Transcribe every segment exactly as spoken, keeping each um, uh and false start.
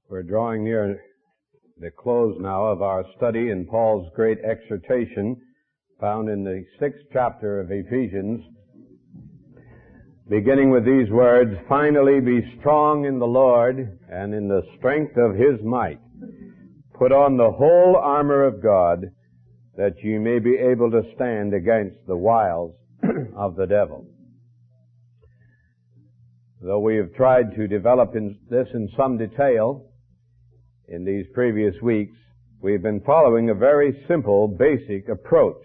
We're drawing near the close now of our study in Paul's great exhortation found in the sixth chapter of Ephesians, beginning with these words, "Finally be strong in the Lord and in the strength of His might. Put on the whole armor of God, that ye may be able to stand against the wiles of the devil." Though we have tried to develop in this in some detail in these previous weeks, we've been following a very simple, basic approach.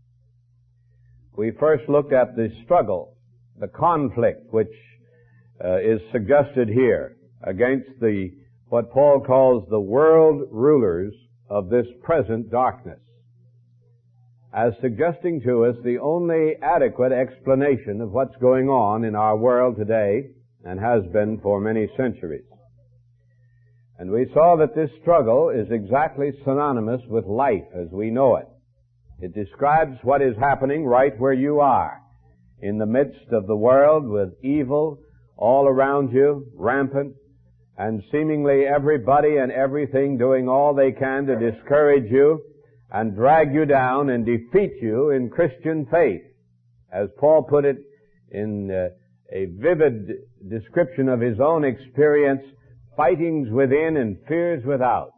We first looked at the struggle, the conflict, which uh, is suggested here against the what Paul calls the world rulers of this present darkness, as suggesting to us the only adequate explanation of what's going on in our world today and has been for many centuries. And we saw that this struggle is exactly synonymous with life as we know it. It describes what is happening right where you are, in the midst of the world, with evil all around you, rampant, and seemingly everybody and everything doing all they can to discourage you and drag you down and defeat you in Christian faith. As Paul put it in uh, a vivid description of his own experience, fightings within and fears without.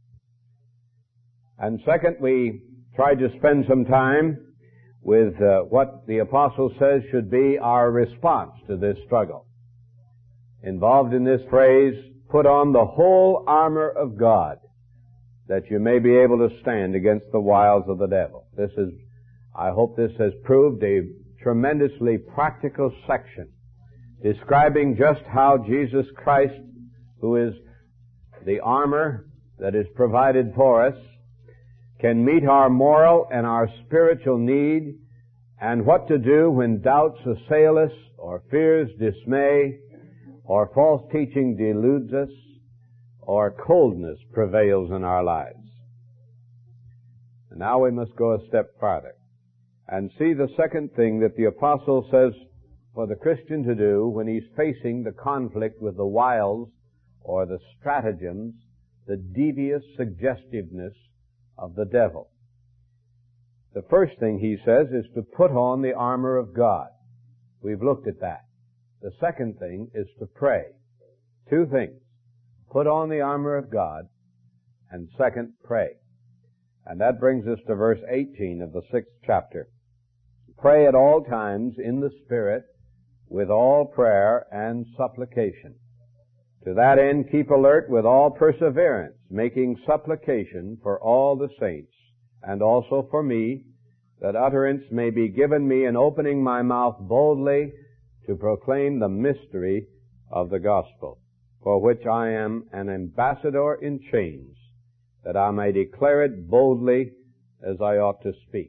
And second, we tried to spend some time with uh, what the apostle says should be our response to this struggle. Involved in this phrase, put on the whole armor of God, that you may be able to stand against the wiles of the devil. This is, I hope this has proved a tremendously practical section describing just how Jesus Christ, who is the armor that is provided for us, can meet our moral and our spiritual need, and what to do when doubts assail us, or fears dismay, or false teaching deludes us, or coldness prevails in our lives. And now we must go a step farther and see the second thing that the apostle says for the Christian to do when he's facing the conflict with the wiles or the stratagems, the devious suggestiveness of the devil. The first thing he says is to put on the armor of God. We've looked at that. The second thing is to pray. Two things. Put on the armor of God, and second, pray. And that brings us to verse eighteen of the sixth chapter. Pray at all times in the Spirit with all prayer and supplication. To that end, keep alert with all perseverance, making supplication for all the saints, and also for me, that utterance may be given me in opening my mouth boldly to proclaim the mystery of the gospel, for which I am an ambassador in chains, that I may declare it boldly as I ought to speak.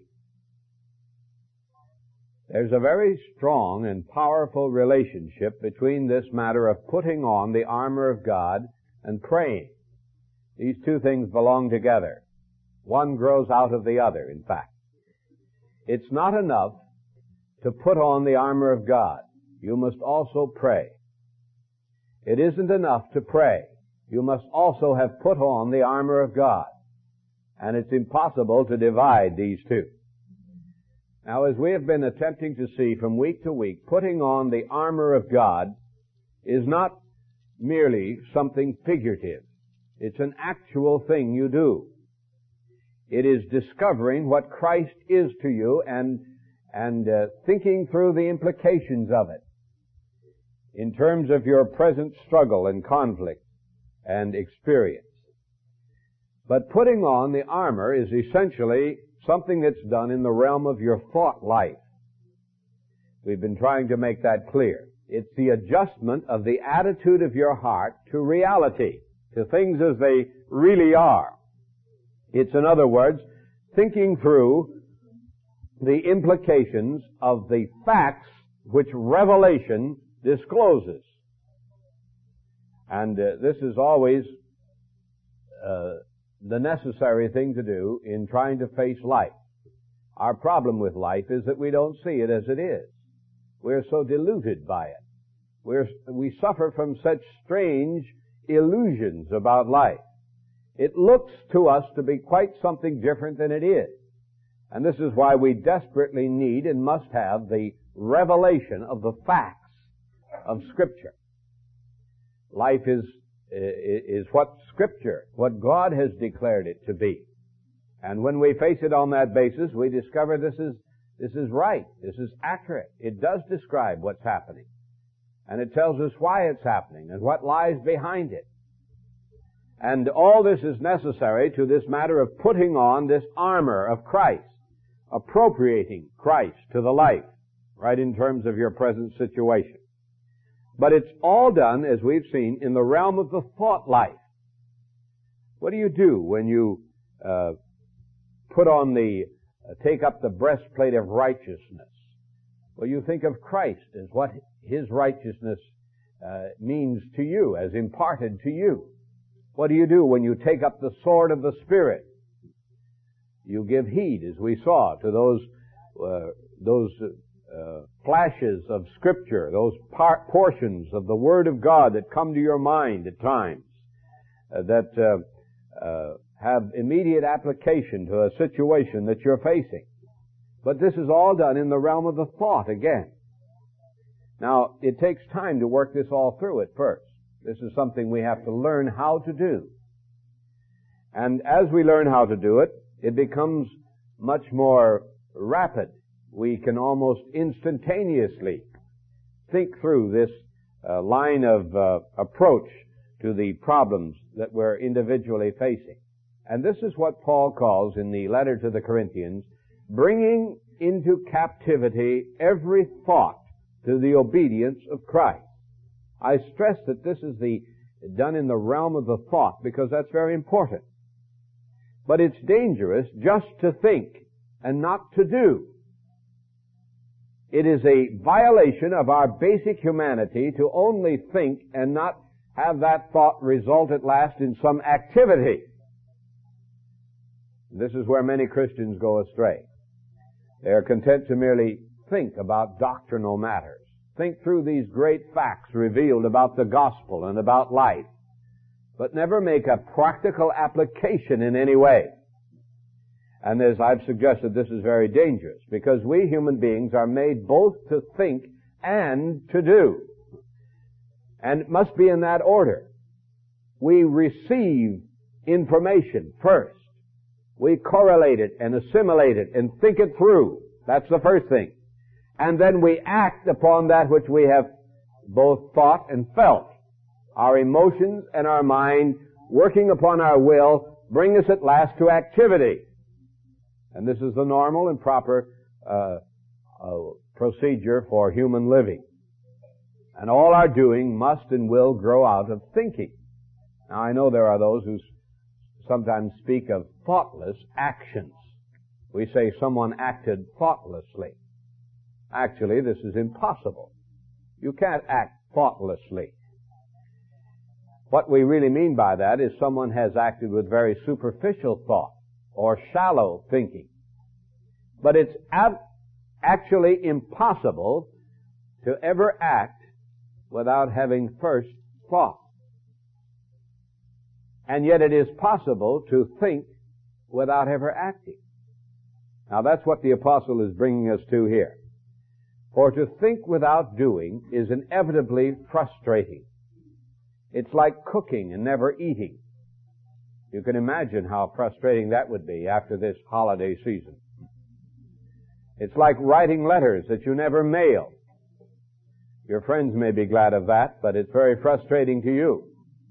There's a very strong and powerful relationship between this matter of putting on the armor of God and praying. These two things belong together. One grows out of the other, in fact. It's not enough to put on the armor of God. You must also pray. It isn't enough to pray. You must also have put on the armor of God. And it's impossible to divide these two. Now, as we have been attempting to see from week to week, putting on the armor of God is not merely something figurative. It's an actual thing you do. It is discovering what Christ is to you and, and uh, thinking through the implications of it in terms of your present struggle and conflict and experience. But putting on the armor is essentially something that's done in the realm of your thought life. We've been trying to make that clear. It's the adjustment of the attitude of your heart to reality, to things as they really are. It's, in other words, thinking through the implications of the facts which revelation discloses. And uh, this is always uh, the necessary thing to do in trying to face life. Our problem with life is that we don't see it as it is. We're so deluded by it. We're, we suffer from such strange illusions about life. It looks to us to be quite something different than it is. And this is why we desperately need and must have the revelation of the facts of Scripture. Life is, is what Scripture, what God has declared it to be. And when we face it on that basis, we discover this is, this is right. This is accurate. It does describe what's happening. And it tells us why it's happening and what lies behind it. And all this is necessary to this matter of putting on this armor of Christ, appropriating Christ to the life, right in terms of your present situation. But it's all done, as we've seen, in the realm of the thought life. What do you do when you uh, put on the, uh, take up the breastplate of righteousness? Well, you think of Christ as what His righteousness uh, means to you, as imparted to you. What do you do when you take up the sword of the Spirit? You give heed, as we saw, to those uh, those uh, flashes of Scripture, those par- portions of the Word of God that come to your mind at times, uh, that uh, uh, have immediate application to a situation that you're facing. But this is all done in the realm of the thought again. Now, it takes time to work this all through at first. This is something we have to learn how to do. And as we learn how to do it, it becomes much more rapid. We can almost instantaneously think through this uh, line of uh, approach to the problems that we're individually facing. And this is what Paul calls in the letter to the Corinthians, bringing into captivity every thought to the obedience of Christ. I stress that this is the done in the realm of the thought because that's very important. But it's dangerous just to think and not to do. It is a violation of our basic humanity to only think and not have that thought result at last in some activity. This is where many Christians go astray. They are content to merely think about doctrinal matters. Think through these great facts revealed about the gospel and about life, but never make a practical application in any way. And as I've suggested, this is very dangerous because we human beings are made both to think and to do. And it must be in that order. We receive information first. We correlate it and assimilate it and think it through. That's the first thing. And then we act upon that which we have both thought and felt. Our emotions and our mind, working upon our will, bring us at last to activity. And this is the normal and proper uh, uh, procedure for human living. And all our doing must and will grow out of thinking. Now, I know there are those who sometimes speak of thoughtless actions. We say someone acted thoughtlessly. Actually, this is impossible. You can't act thoughtlessly. What we really mean by that is someone has acted with very superficial thought or shallow thinking. But it's ab- actually impossible to ever act without having first thought. And yet it is possible to think without ever acting. Now that's what the apostle is bringing us to here. For to think without doing is inevitably frustrating. It's like cooking and never eating. You can imagine how frustrating that would be after this holiday season. It's like writing letters that you never mail. Your friends may be glad of that, but it's very frustrating to you.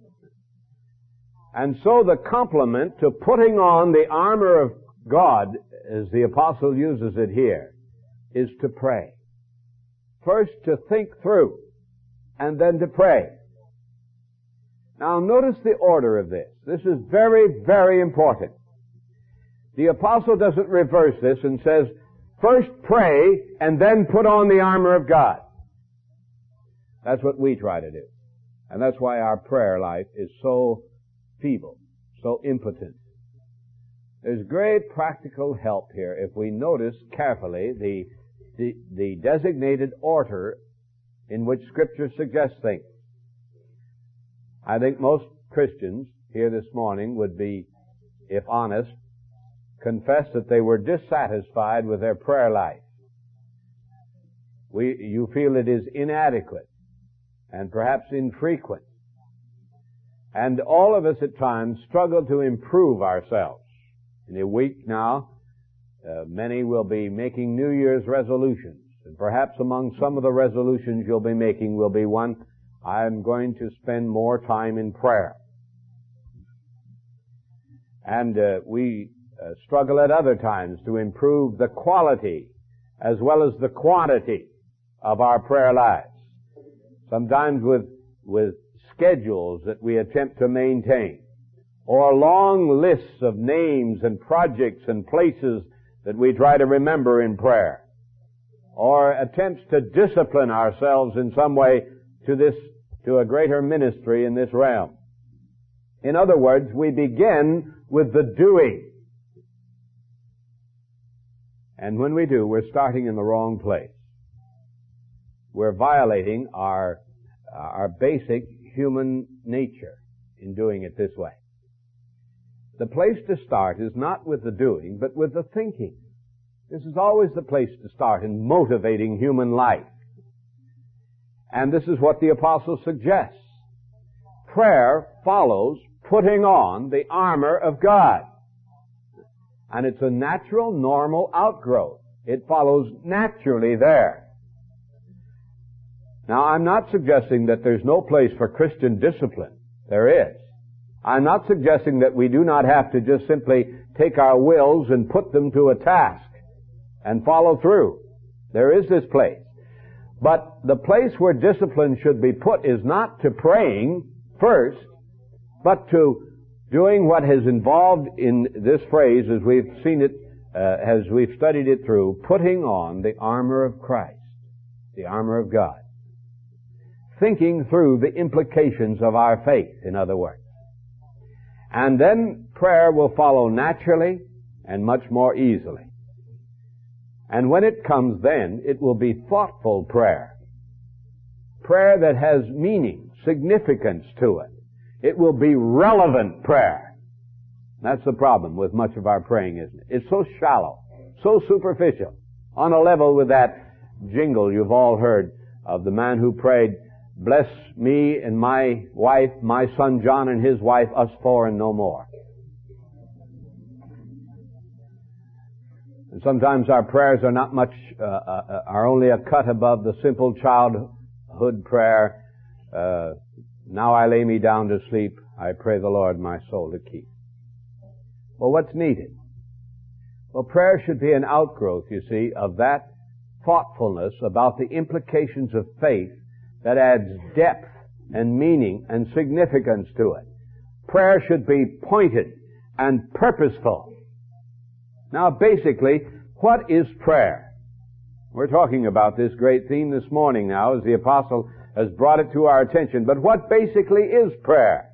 And so the complement to putting on the armor of God, as the apostle uses it here, is to pray. First to think through, and then to pray. Now notice the order of this. This is very, very important. The apostle doesn't reverse this and says, first pray, and then put on the armor of God. That's what we try to do. And that's why our prayer life is so feeble, so impotent. There's great practical help here if we notice carefully the, the, the designated order in which Scripture suggests things. I think most Christians here this morning would be, if honest, confess that they were dissatisfied with their prayer life. We, you feel it is inadequate and perhaps infrequent. And all of us at times struggle to improve ourselves. In a week now, uh, many will be making New Year's resolutions. And perhaps among some of the resolutions you'll be making will be one, I'm going to spend more time in prayer. And uh, we uh, struggle at other times to improve the quality as well as the quantity of our prayer lives. Sometimes with, with schedules that we attempt to maintain, or long lists of names and projects and places that we try to remember in prayer, or attempts to discipline ourselves in some way to this, to a greater ministry in this realm. In other words, we begin with the doing. And when we do, we're starting in the wrong place. We're violating our, our basic human nature in doing it this way. The place to start is not with the doing, but with the thinking. This is always the place to start in motivating human life. And this is what the apostle suggests. Prayer follows putting on the armor of God. And it's a natural, normal outgrowth. It follows naturally there. Now, I'm not suggesting that there's no place for Christian discipline. There is. I'm not suggesting that we do not have to just simply take our wills and put them to a task and follow through. There is this place. But the place where discipline should be put is not to praying first, but to doing what is involved in this phrase, as we've seen it, uh, as we've studied it through, putting on the armor of Christ, the armor of God. Thinking through the implications of our faith, in other words. And then prayer will follow naturally and much more easily. And when it comes then, it will be thoughtful prayer. Prayer that has meaning, significance to it. It will be relevant prayer. That's the problem with much of our praying, isn't it? It's so shallow, so superficial, on a level with that jingle you've all heard of the man who prayed, bless me and my wife, my son John and his wife, us four and no more. And sometimes our prayers are not much, uh, uh, are only a cut above the simple childhood prayer, uh, now I lay me down to sleep, I pray the Lord my soul to keep. Well, what's needed? Well, prayer should be an outgrowth, you see, of that thoughtfulness about the implications of faith that adds depth and meaning and significance to it. Prayer should be pointed and purposeful. Now, basically, what is prayer? We're talking about this great theme this morning now as the apostle has brought it to our attention. But what basically is prayer?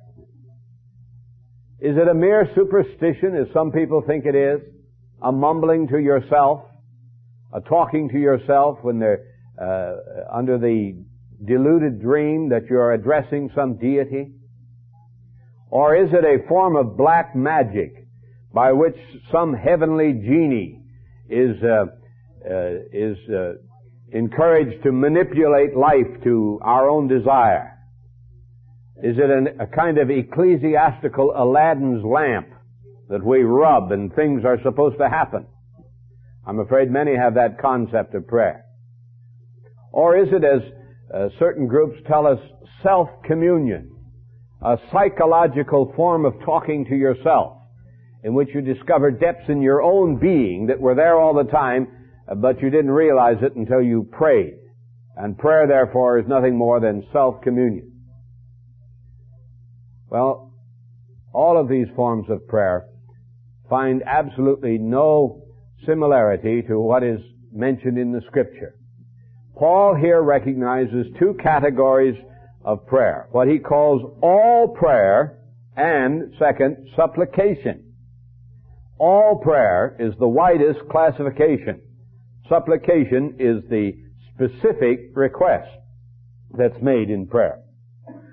Is it a mere superstition, as some people think it is? A mumbling to yourself? A talking to yourself when they're uh, under the deluded dream that you're addressing some deity? Or is it a form of black magic by which some heavenly genie is uh, uh, is uh, encouraged to manipulate life to our own desire? Is it an, a kind of ecclesiastical Aladdin's lamp that we rub and things are supposed to happen? I'm afraid many have that concept of prayer. Or is it, as uh, certain groups tell us, self-communion, a psychological form of talking to yourself, in which you discover depths in your own being that were there all the time, but you didn't realize it until you prayed. And prayer, therefore, is nothing more than self-communion. Well, all of these forms of prayer find absolutely no similarity to what is mentioned in the Scripture. Paul here recognizes two categories of prayer, what he calls all prayer and, second, supplication. All prayer is the widest classification. Supplication is the specific request that's made in prayer.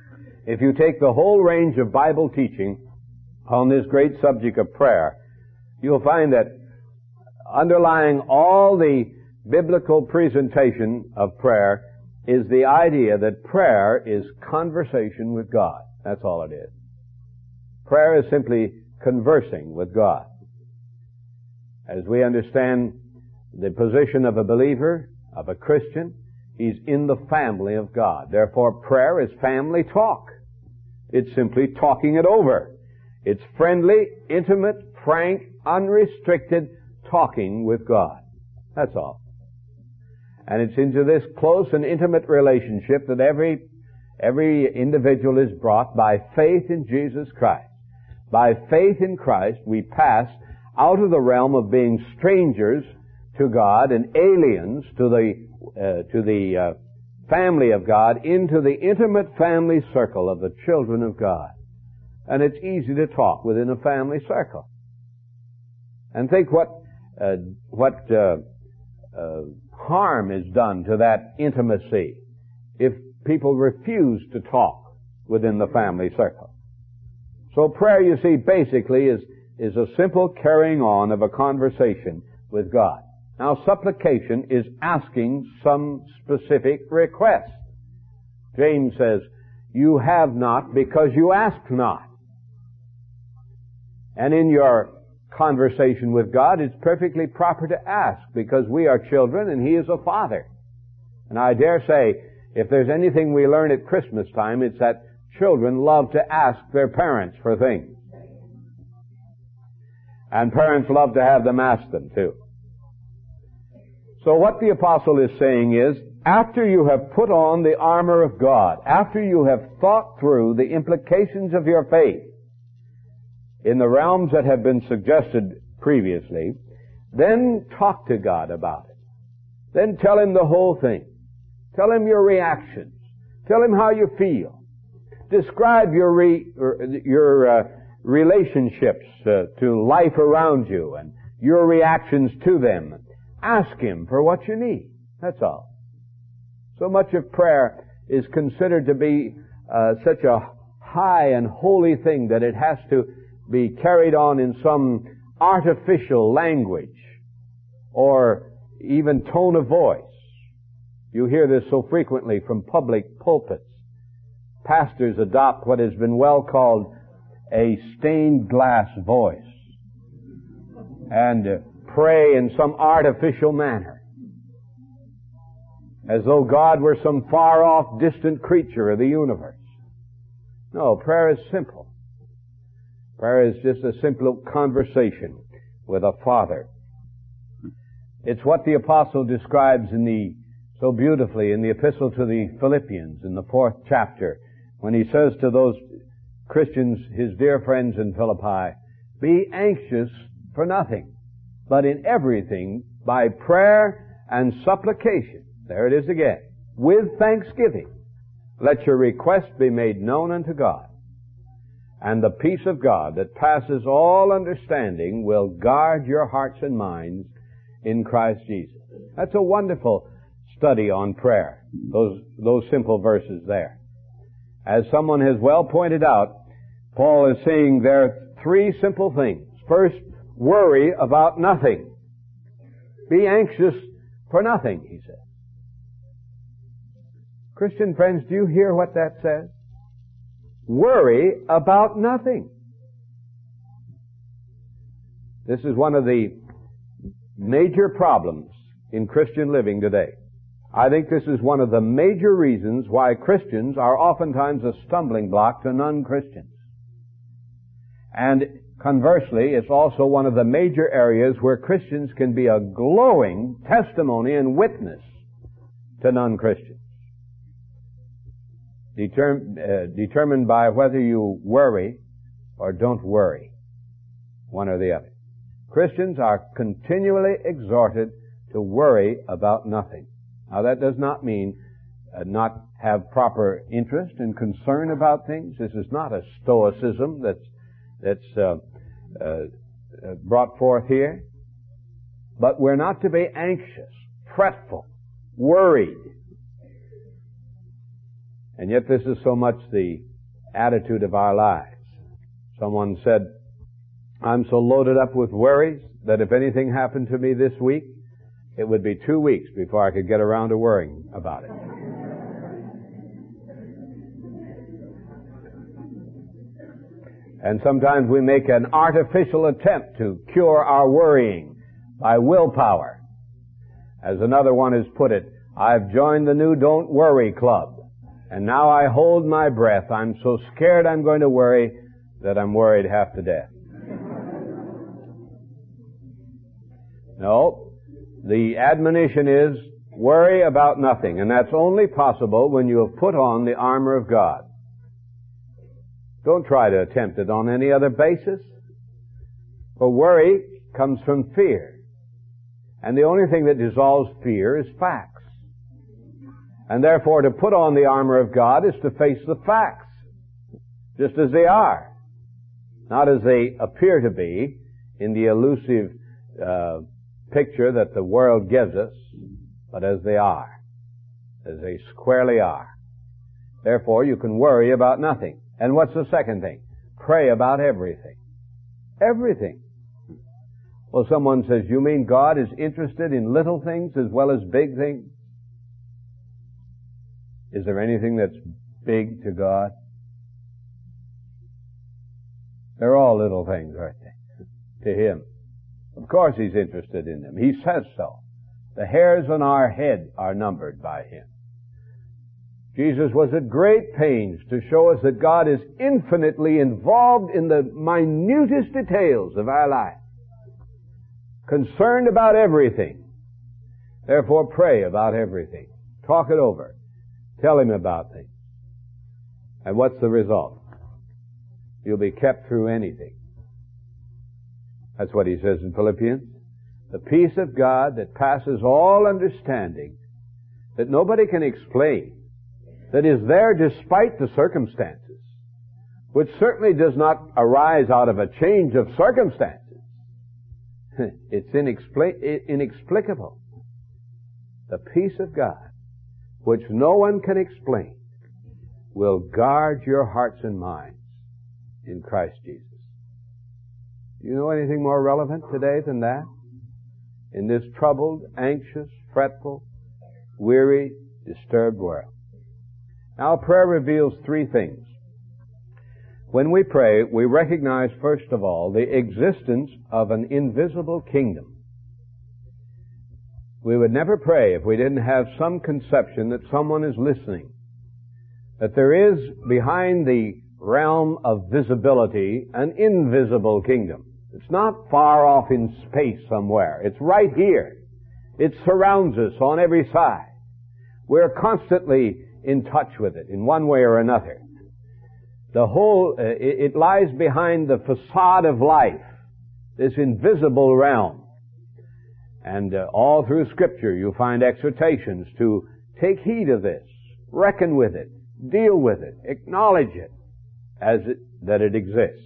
If you take the whole range of Bible teaching on this great subject of prayer, you'll find that underlying all the biblical presentation of prayer is the idea that prayer is conversation with God. That's all it is. Prayer is simply conversing with God. As we understand the position of a believer, of a Christian, he's in the family of God. Therefore, prayer is family talk. It's simply talking it over. It's friendly, intimate, frank, unrestricted talking with God. That's all. And it's into this close and intimate relationship that every, every individual is brought by faith in Jesus Christ. By faith in Christ, we pass out of the realm of being strangers to God and aliens to the, uh, to the uh, family of God into the intimate family circle of the children of God. And it's easy to talk within a family circle. And think what, uh, what, uh, uh, harm is done to that intimacy if people refuse to talk within the family circle. So prayer, you see, basically is, is a simple carrying on of a conversation with God. Now, supplication is asking some specific request. James says, you have not because you ask not. And in your conversation with God, it's perfectly proper to ask because we are children and He is a Father. And I dare say, if there's anything we learn at Christmas time, it's that children love to ask their parents for things. And parents love to have them ask them too. So what the apostle is saying is, after you have put on the armor of God, after you have thought through the implications of your faith in the realms that have been suggested previously, then talk to God about it. Then tell Him the whole thing. Tell Him your reactions. Tell Him how you feel. Describe your re, your uh, relationships uh, to life around you and your reactions to them. Ask Him for what you need. That's all. So much of prayer is considered to be uh, such a high and holy thing that it has to be carried on in some artificial language or even tone of voice. You hear this so frequently from public pulpits. Pastors adopt what has been well called a stained glass voice and uh, pray in some artificial manner, as though God were some far-off, distant creature of the universe. No, prayer is simple. Prayer is just a simple conversation with a Father. It's what the apostle describes in the so beautifully in the epistle to the Philippians in the fourth chapter, when he says to those Christians, his dear friends in Philippi, be anxious for nothing, but in everything by prayer and supplication. There it is again. With thanksgiving, let your requests be made known unto God. And the peace of God that passes all understanding will guard your hearts and minds in Christ Jesus. That's a wonderful study on prayer. Those, those simple verses there. As someone has well pointed out, Paul is saying there are three simple things. First, worry about nothing. Be anxious for nothing, he says. Christian friends, do you hear what that says? Worry about nothing. This is one of the major problems in Christian living today. I think this is one of the major reasons why Christians are oftentimes a stumbling block to non-Christians. And conversely, it's also one of the major areas where Christians can be a glowing testimony and witness to non-Christians. Determ- uh, determined by whether you worry or don't worry, one or the other. Christians are continually exhorted to worry about nothing. Now that does not mean uh, not have proper interest and concern about things. This is not a stoicism that's that's uh, uh, brought forth here. But we're not to be anxious, fretful, worried. And yet this is so much the attitude of our lives. Someone said, I'm so loaded up with worries that if anything happened to me this week, it would be two weeks before I could get around to worrying about it. And sometimes we make an artificial attempt to cure our worrying by willpower. As another one has put it, I've joined the new Don't Worry Club, and now I hold my breath. I'm so scared I'm going to worry that I'm worried half to death. No, the admonition is, worry about nothing, and that's only possible when you have put on the armor of God. Don't try to attempt it on any other basis. For worry comes from fear. And the only thing that dissolves fear is facts. And therefore to put on the armor of God is to face the facts, just as they are. Not as they appear to be in the elusive uh, picture that the world gives us, but as they are. As they squarely are. Therefore you can worry about nothing. And what's the second thing? Pray about everything. Everything. Well, someone says, you mean God is interested in little things as well as big things? Is there anything that's big to God? They're all little things, aren't they? To Him. Of course He's interested in them. He says so. The hairs on our head are numbered by Him. Jesus was at great pains to show us that God is infinitely involved in the minutest details of our life. Concerned about everything. Therefore pray about everything. Talk it over. Tell Him about things. And what's the result? You'll be kept through anything. That's what he says in Philippians. The peace of God that passes all understanding, that nobody can explain, that is there despite the circumstances, which certainly does not arise out of a change of circumstances. It's inexpli- inexplicable. The peace of God, which no one can explain, will guard your hearts and minds in Christ Jesus. Do you know anything more relevant today than that? In this troubled, anxious, fretful, weary, disturbed world. Now, prayer reveals three things. When we pray, we recognize, first of all, the existence of an invisible kingdom. We would never pray if we didn't have some conception that someone is listening. That there is, behind the realm of visibility, an invisible kingdom. It's not far off in space somewhere. It's right here. It surrounds us on every side. We're constantly in touch with it in one way or another. The whole, uh, it, it lies behind the facade of life, this invisible realm. And uh, all through Scripture you find exhortations to take heed of this, reckon with it, deal with it, acknowledge it as it, that it exists.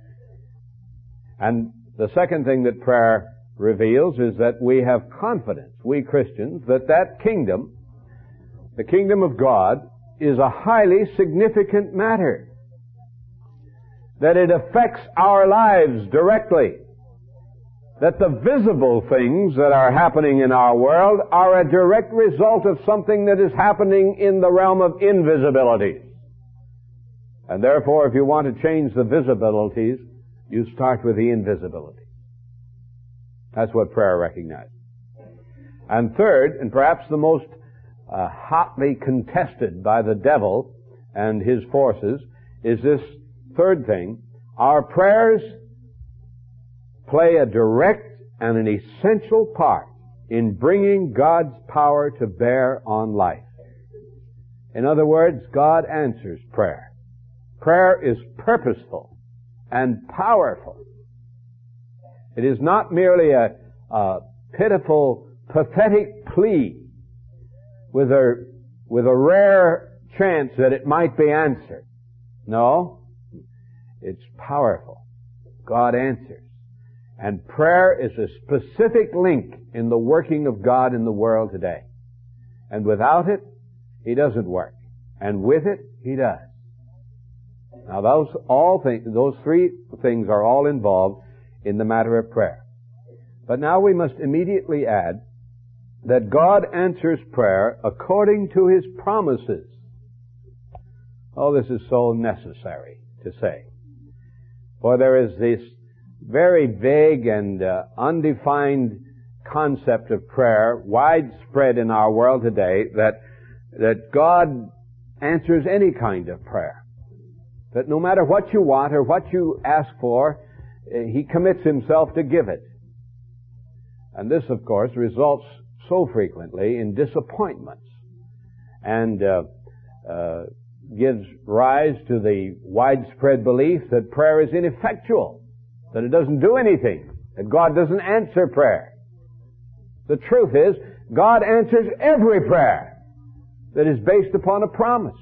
And the second thing that prayer reveals is that we have confidence, we Christians, that that kingdom, the kingdom of God, is a highly significant matter. That it affects our lives directly. That the visible things that are happening in our world are a direct result of something that is happening in the realm of invisibilities. And therefore, if you want to change the visibilities, you start with the invisibility. That's what prayer recognizes. And third, and perhaps the most uh, hotly contested by the devil and his forces, is this third thing. Our prayers play a direct and an essential part in bringing God's power to bear on life. In other words, God answers prayer. Prayer is purposeful and powerful. It is not merely a, a pitiful, pathetic plea with a, with a rare chance that it might be answered. No, it's powerful. God answers. And prayer is a specific link in the working of God in the world today. And without it, He doesn't work. And with it, He does. Now those all things, those three things are all involved in the matter of prayer. But now we must immediately add that God answers prayer according to His promises. Oh, this is so necessary to say. For there is this very vague and uh, undefined concept of prayer widespread in our world today that that God answers any kind of prayer. That no matter what you want or what you ask for, He commits Himself to give it. And this, of course, results so frequently in disappointments and uh, uh, gives rise to the widespread belief that prayer is ineffectual, that it doesn't do anything, that God doesn't answer prayer. The truth is, God answers every prayer that is based upon a promise.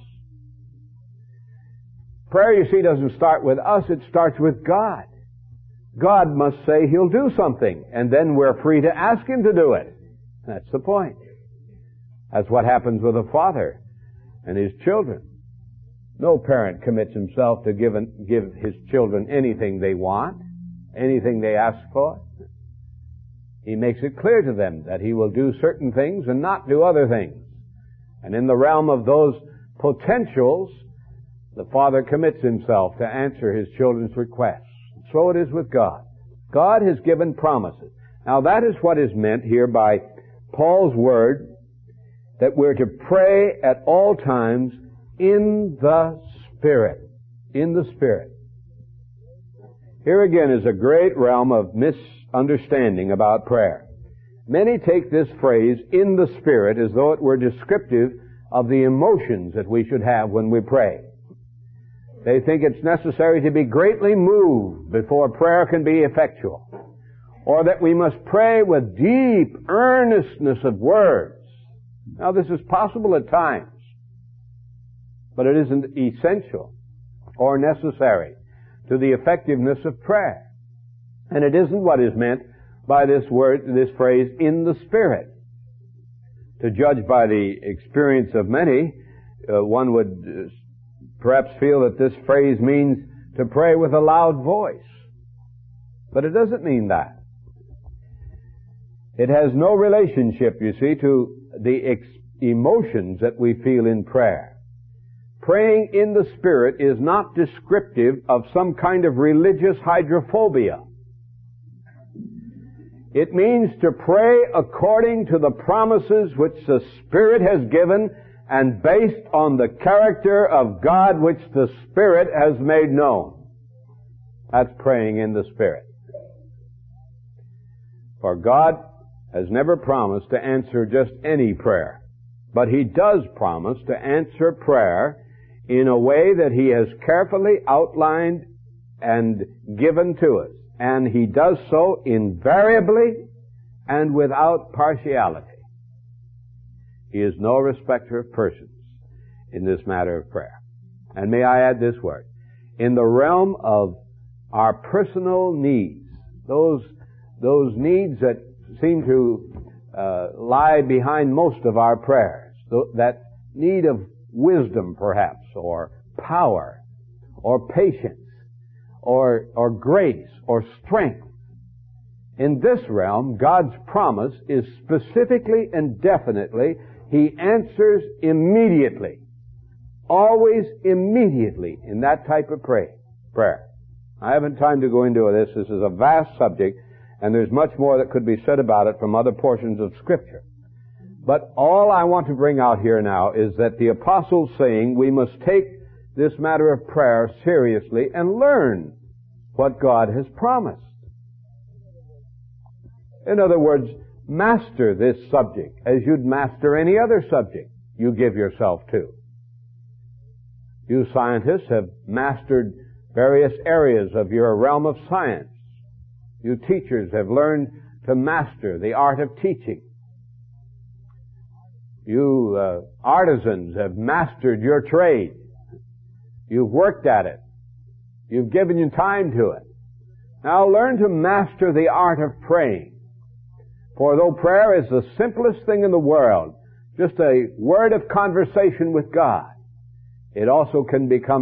Prayer, you see, doesn't start with us, it starts with God. God must say He'll do something, and then we're free to ask Him to do it. That's the point. That's what happens with a father and his children. No parent commits himself to give, an, give his children anything they want, anything they ask for. He makes it clear to them that He will do certain things and not do other things. And in the realm of those potentials, the father commits himself to answer his children's requests. So it is with God. God has given promises. Now that is what is meant here by Paul's word, that we're to pray at all times in the Spirit. In the Spirit. Here again is a great realm of misunderstanding about prayer. Many take this phrase, in the Spirit, as though it were descriptive of the emotions that we should have when we pray. They think it's necessary to be greatly moved before prayer can be effectual, or that we must pray with deep earnestness of words. Now, this is possible at times, but it isn't essential or necessary to the effectiveness of prayer. And it isn't what is meant by this word, this phrase, in the Spirit. To judge by the experience of many, uh, one would uh, perhaps feel that this phrase means to pray with a loud voice. But it doesn't mean that. It has no relationship, you see, to the ex- emotions that we feel in prayer. Praying in the Spirit is not descriptive of some kind of religious hydrophobia. It means to pray according to the promises which the Spirit has given and based on the character of God which the Spirit has made known. That's praying in the Spirit. For God has never promised to answer just any prayer, but He does promise to answer prayer in a way that He has carefully outlined and given to us. And He does so invariably and without partiality. He is no respecter of persons in this matter of prayer. And may I add this word. In the realm of our personal needs, those, those needs that seem to uh, lie behind most of our prayers, that need of wisdom perhaps, or power, or patience, or, or grace, or strength. In this realm, God's promise is specifically and definitely, He answers immediately. Always immediately in that type of pray, prayer. I haven't time to go into this. This is a vast subject, and there's much more that could be said about it from other portions of Scripture. But all I want to bring out here now is that the Apostle's saying we must take this matter of prayer seriously and learn what God has promised. In other words, master this subject as you'd master any other subject you give yourself to. You scientists have mastered various areas of your realm of science. You teachers have learned to master the art of teaching. You uh, artisans have mastered your trade. You've worked at it. You've given your time to it. Now learn to master the art of praying. For though prayer is the simplest thing in the world, just a word of conversation with God, it also can become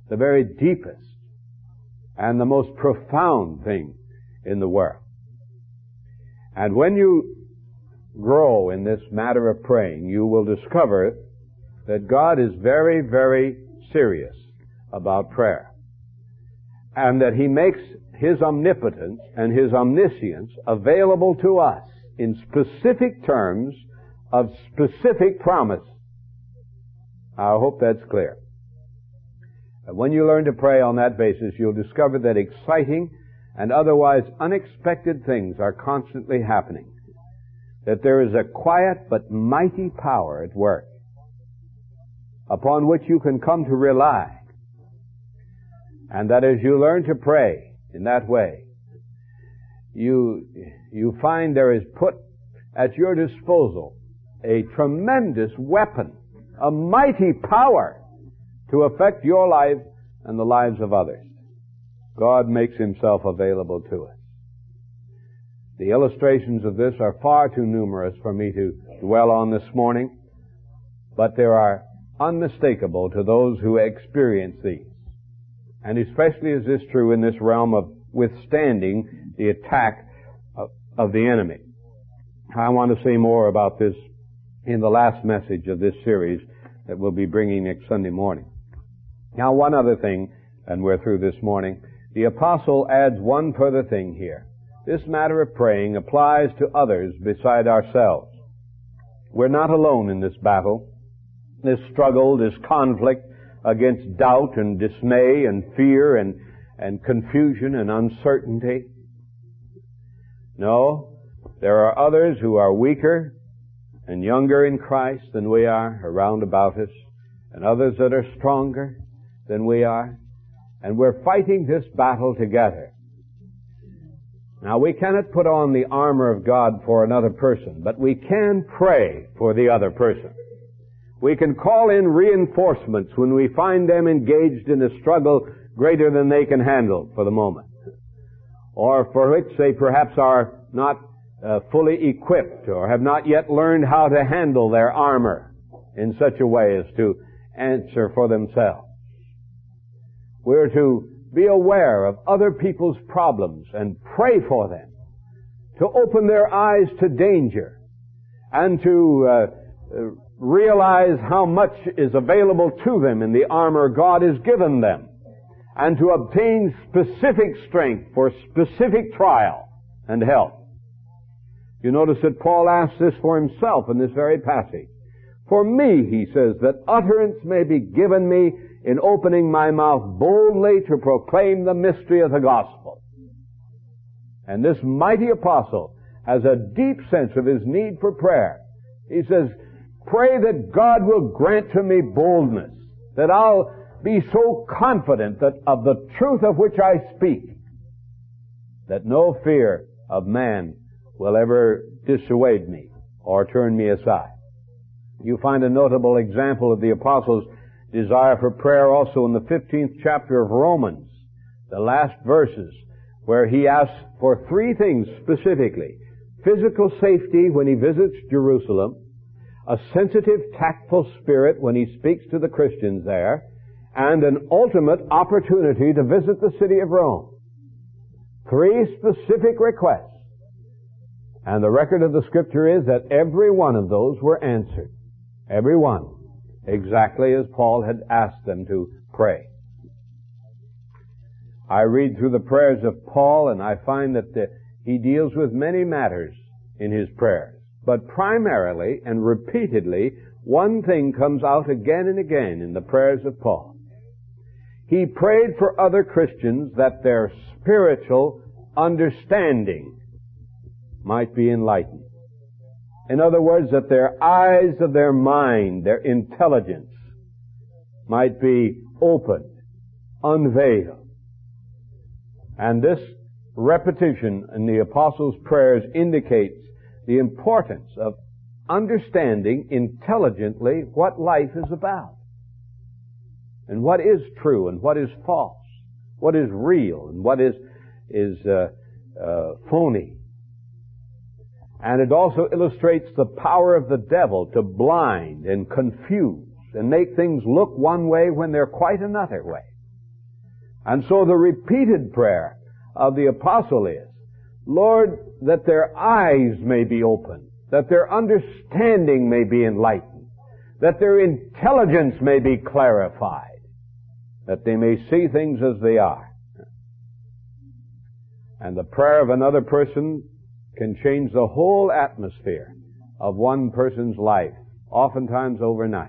the very deepest and the most profound thing in the world. And when you grow in this matter of praying, you will discover that God is very, very serious about prayer, and that He makes His omnipotence and His omniscience available to us in specific terms of specific promise. I hope that's clear. When you learn to pray on that basis, you'll discover that exciting and otherwise unexpected things are constantly happening, that there is a quiet but mighty power at work upon which you can come to rely, and that as you learn to pray in that way, you you find there is put at your disposal a tremendous weapon, a mighty power to affect your life and the lives of others. God makes Himself available to us. The illustrations of this are far too numerous for me to dwell on this morning, but there are unmistakable to those who experience these. And especially is this true in this realm of withstanding the attack of, of the enemy. I want to say more about this in the last message of this series that we'll be bringing next Sunday morning. Now, one other thing, and we're through this morning. The apostle adds one further thing here. This matter of praying applies to others beside ourselves. We're not alone in this battle, this struggle, this conflict against doubt and dismay and fear and, and confusion and uncertainty. No, there are others who are weaker and younger in Christ than we are around about us, and others that are stronger than we are, and we're fighting this battle together. Now, we cannot put on the armor of God for another person, but we can pray for the other person. We can call in reinforcements when we find them engaged in a struggle greater than they can handle for the moment, or for which they perhaps are not uh, fully equipped or have not yet learned how to handle their armor in such a way as to answer for themselves. We're to be aware of other people's problems and pray for them, to open their eyes to danger, and to uh, realize how much is available to them in the armor God has given them, and to obtain specific strength for specific trial and help. You notice that Paul asks this for himself in this very passage. For me, he says, that utterance may be given me in opening my mouth boldly to proclaim the mystery of the gospel. And this mighty apostle has a deep sense of his need for prayer. He says, pray that God will grant to me boldness, that I'll be so confident that of the truth of which I speak, that no fear of man will ever dissuade me or turn me aside. You find a notable example of the apostle's desire for prayer also in the fifteenth chapter of Romans, the last verses, where he asks for three things specifically: physical safety when he visits Jerusalem, a sensitive, tactful spirit when he speaks to the Christians there, and an ultimate opportunity to visit the city of Rome. Three specific requests. And the record of the Scripture is that every one of those were answered. Every one. Exactly as Paul had asked them to pray. I read through the prayers of Paul, and I find that the, he deals with many matters in his prayers. But primarily and repeatedly, one thing comes out again and again in the prayers of Paul. He prayed for other Christians that their spiritual understanding might be enlightened. In other words, that their eyes of their mind, their intelligence, might be opened, unveiled. And this repetition in the apostles' prayers indicates the importance of understanding intelligently what life is about, and what is true and what is false, what is real and what is is uh, uh, phony. And it also illustrates the power of the devil to blind and confuse and make things look one way when they're quite another way. And so the repeated prayer of the apostle is, Lord, that their eyes may be opened, that their understanding may be enlightened, that their intelligence may be clarified, that they may see things as they are. And the prayer of another person can change the whole atmosphere of one person's life, oftentimes overnight.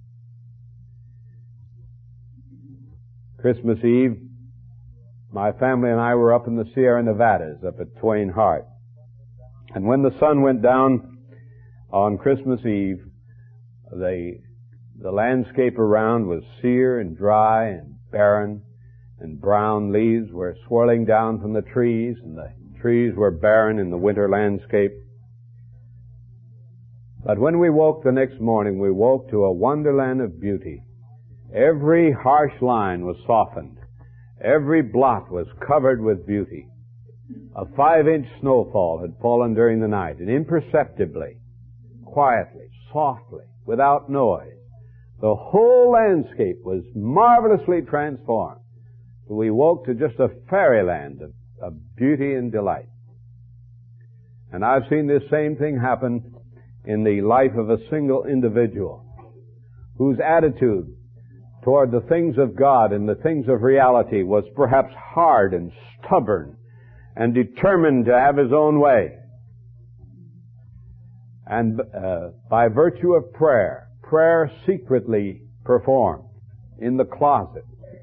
Christmas Eve, my family and I were up in the Sierra Nevadas, up at Twain Harte. And when the sun went down on Christmas Eve, the, the landscape around was sere and dry and barren, and brown leaves were swirling down from the trees, and the trees were barren in the winter landscape. But when we woke the next morning, we woke to a wonderland of beauty. Every harsh line was softened. Every blot was covered with beauty. A five-inch snowfall had fallen during the night, and imperceptibly, quietly, softly, without noise, the whole landscape was marvelously transformed. We woke to just a fairyland of, of beauty and delight. And I've seen this same thing happen in the life of a single individual whose attitude toward the things of God and the things of reality was perhaps hard and stubborn and determined to have his own way. And uh, by virtue of prayer, prayer secretly performed in the closet,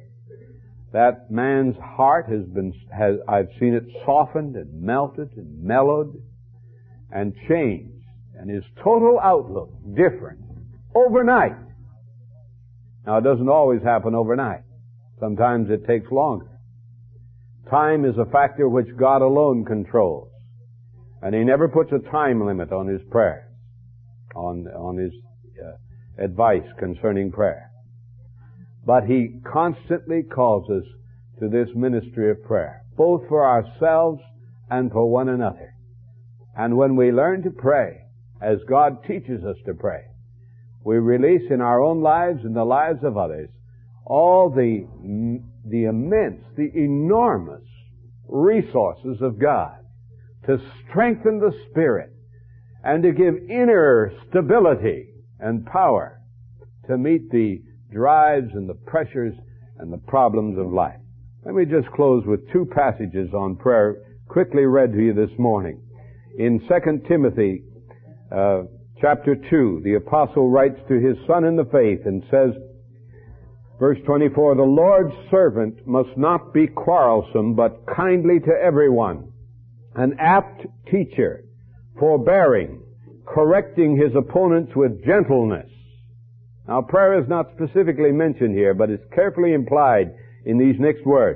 that man's heart has been, has, I've seen it softened and melted and mellowed and changed, and his total outlook different overnight. Now, it doesn't always happen overnight. Sometimes it takes longer. Time is a factor which God alone controls, and He never puts a time limit on His prayers, on, on His uh, advice concerning prayer. But He constantly calls us to this ministry of prayer, both for ourselves and for one another. And when we learn to pray, as God teaches us to pray, we release in our own lives and the lives of others all the, the immense, the enormous resources of God to strengthen the spirit and to give inner stability and power to meet the drives and the pressures and the problems of life. Let me just close with two passages on prayer, quickly read to you this morning. In Second Timothy uh, chapter two, the apostle writes to his son in the faith and says, verse twenty-four, the Lord's servant must not be quarrelsome, but kindly to everyone, an apt teacher, forbearing, correcting his opponents with gentleness. Now, prayer is not specifically mentioned here, but it's carefully implied in these next words.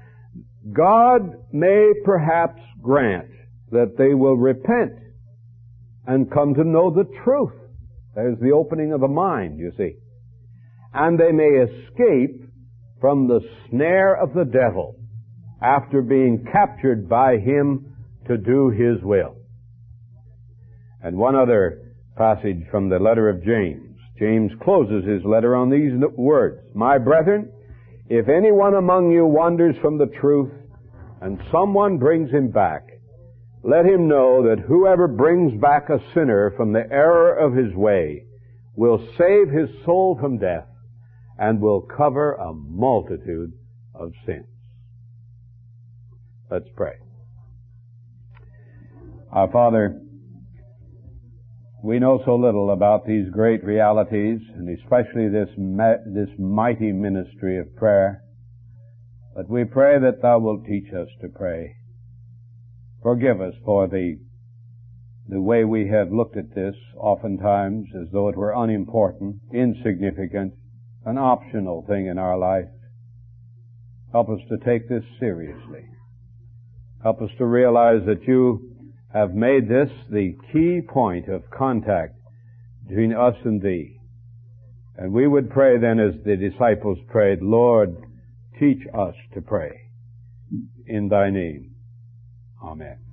God may perhaps grant that they will repent and come to know the truth. There's the opening of the mind, you see. And they may escape from the snare of the devil after being captured by him to do his will. And one other passage from the letter of James. James closes his letter on these words. My brethren, if anyone among you wanders from the truth, and someone brings him back, let him know that whoever brings back a sinner from the error of his way will save his soul from death and will cover a multitude of sins. Let's pray. Our Father, we know so little about these great realities, and especially this ma- this mighty ministry of prayer, but we pray that Thou wilt teach us to pray. Forgive us for the the way we have looked at this oftentimes as though it were unimportant, insignificant, an optional thing in our life. Help us to take this seriously. Help us to realize that You have made this the key point of contact between us and Thee. And we would pray then as the disciples prayed, Lord, teach us to pray. In Thy name. Amen.